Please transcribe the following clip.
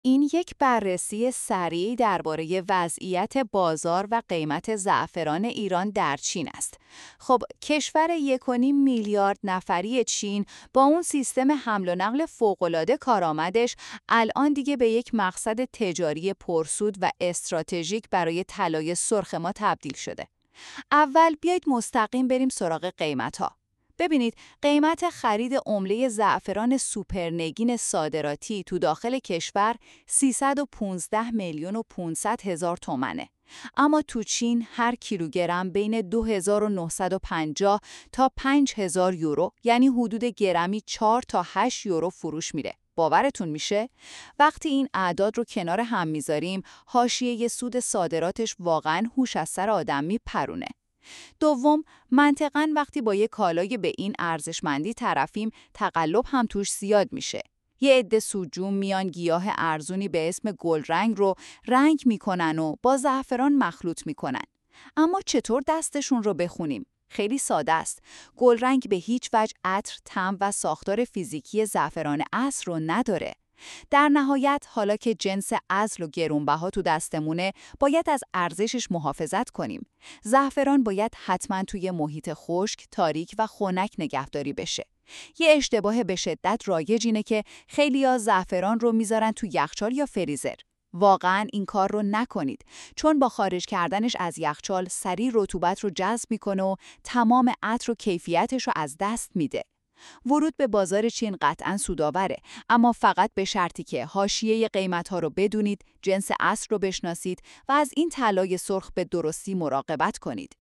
این یک بررسی سریع درباره وضعیت بازار و قیمت زعفران ایران در چین است. خب کشور 1.5 میلیارد نفری چین با اون سیستم حمل و نقل فوق‌العاده کارآمدش الان دیگه به یک مقصد تجاری پرسود و استراتژیک برای طلای سرخ ما تبدیل شده. اول بیایید مستقیم بریم سراغ قیمت‌ها. ببینید قیمت خرید عمله زعفران سوپرنگین صادراتی تو داخل کشور 315 میلیون و 500 هزار تومنه. اما تو چین هر کیلوگرم بین 2950 تا 5000 یورو، یعنی حدود گرمی 4 تا 8 یورو فروش میره. باورتون میشه؟ وقتی این اعداد رو کنار هم میذاریم، حاشیه سود صادراتش واقعاً هوش از سر آدم میپرونه. دوم، منطقاً وقتی با یک کالای به این ارزشمندی طرفیم، تقلب هم توش زیاد میشه. یه عده سودجو میان گیاه ارزونی به اسم گلرنگ رو رنگ میکنن و با زعفران مخلوط میکنن. اما چطور دستشون رو بخونیم؟ خیلی ساده است. گلرنگ به هیچ وجه عطر، طعم و ساختار فیزیکی زعفران اصل رو نداره. در نهایت حالا که جنس اصل و گرونبها تو دستمونه، باید از ارزشش محافظت کنیم. زعفران باید حتما توی محیط خشک، تاریک و خنک نگهداری بشه. یه اشتباه به شدت رایج اینه که خیلیا زعفران رو میذارن تو یخچال یا فریزر. واقعا این کار رو نکنید، چون با خارج کردنش از یخچال سریع رطوبت رو جذب میکنه و تمام عطر و کیفیتش رو از دست میده. ورود به بازار چین قطعاً سودآوره، اما فقط به شرطی که حاشیه قیمت‌ها رو بدونید، جنس اصل رو بشناسید و از این طلای سرخ به درستی مراقبت کنید.